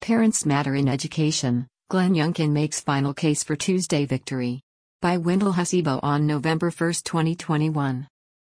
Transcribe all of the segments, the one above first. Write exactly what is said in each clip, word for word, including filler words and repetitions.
Parents Matter in Education, Glenn Youngkin makes final case for Tuesday victory. By Wendell Hasibo on November first, twenty twenty-one.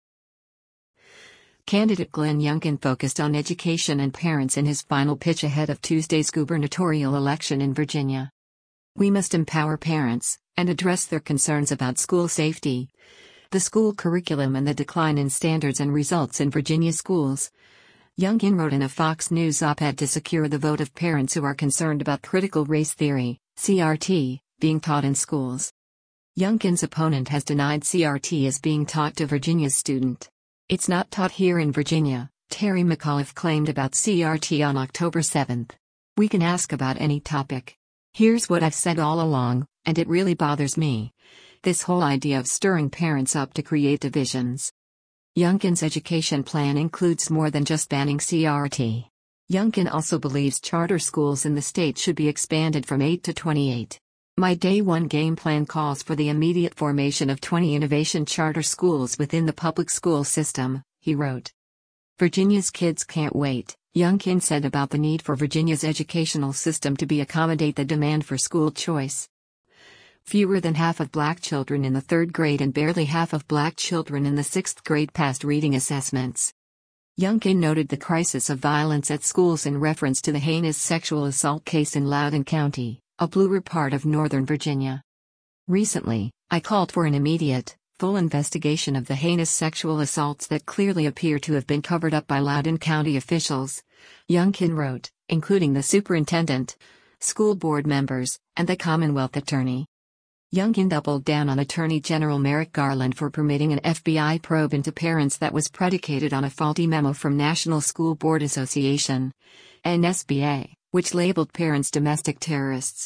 Candidate Glenn Youngkin focused on education and parents in his final pitch ahead of Tuesday's gubernatorial election in Virginia. We must empower parents and address their concerns about school safety, the school curriculum, and the decline in standards and results in Virginia schools. Youngkin wrote in a Fox News op-ed to secure the vote of parents who are concerned about critical race theory, C R T, being taught in schools. Youngkin's opponent has denied C R T is being taught to Virginia's student. It's not taught here in Virginia, Terry McAuliffe claimed about C R T on October seventh. We can ask about any topic. Here's what I've said all along, and it really bothers me. This whole idea of stirring parents up to create divisions. Youngkin's education plan includes more than just banning C R T. Youngkin also believes charter schools in the state should be expanded from eight to twenty-eight. My day one game plan calls for the immediate formation of twenty innovation charter schools within the public school system, he wrote. Virginia's kids can't wait, Youngkin said about the need for Virginia's educational system to be accommodate the demand for school choice. Fewer than half of black children in the third grade and barely half of black children in the sixth grade passed reading assessments. Youngkin noted the crisis of violence at schools in reference to the heinous sexual assault case in Loudoun County, a Blue Ridge part of Northern Virginia. Recently, I called for an immediate, full investigation of the heinous sexual assaults that clearly appear to have been covered up by Loudoun County officials, Youngkin wrote, including the superintendent, school board members, and the Commonwealth attorney. Youngkin doubled down on Attorney General Merrick Garland for permitting an F B I probe into parents that was predicated on a faulty memo from National School Board Association, N S B A, which labeled parents domestic terrorists.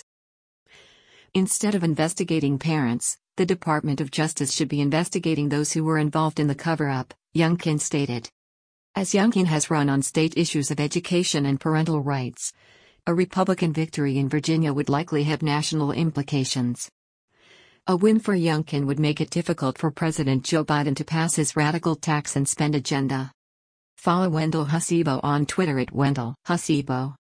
Instead of investigating parents, the Department of Justice should be investigating those who were involved in the cover-up, Youngkin stated. As Youngkin has run on state issues of education and parental rights, a Republican victory in Virginia would likely have national implications. A win for Youngkin would make it difficult for President Joe Biden to pass his radical tax and spend agenda. Follow Wendell Hasibo on Twitter at Wendell Hasibo.